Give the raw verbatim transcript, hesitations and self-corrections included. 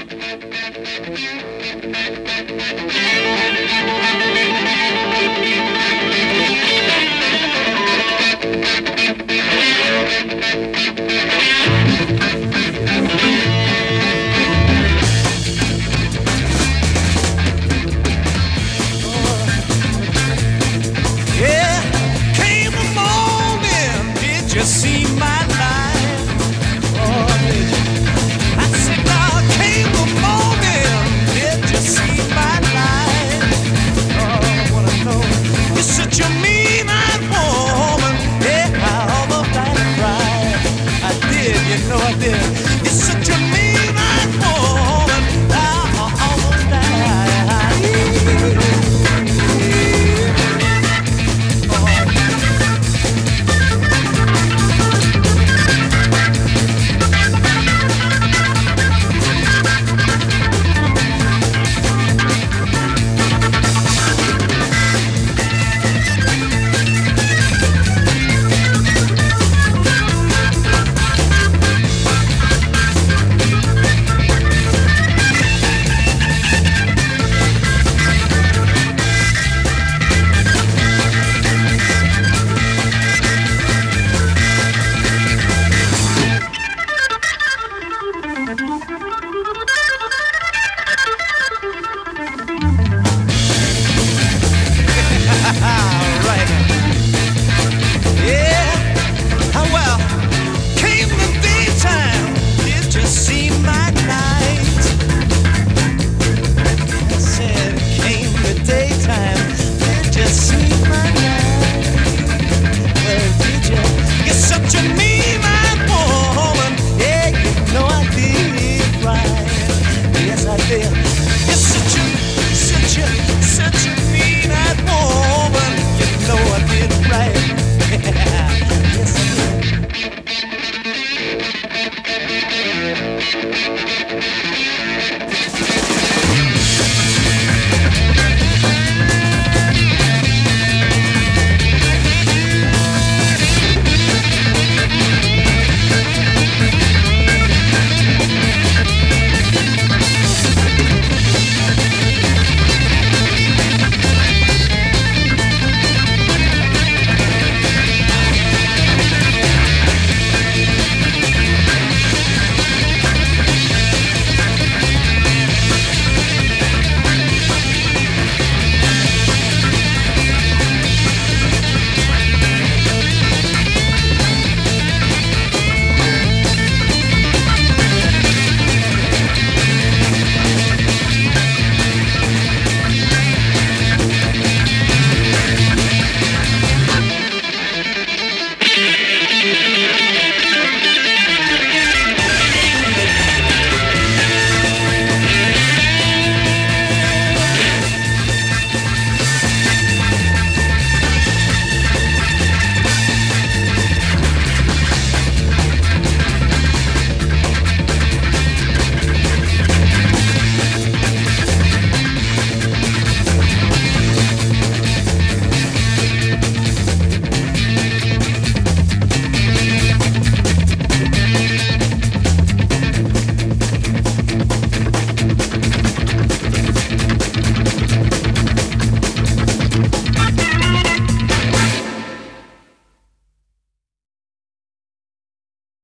You see my life, oh, did you? I said, now came the morning, did you see my life? Oh, I wanna know, you're such a mean-eyed woman, yeah, I almost died to cry. I did, you know I did. You're such a mean-eyed woman, I almost died.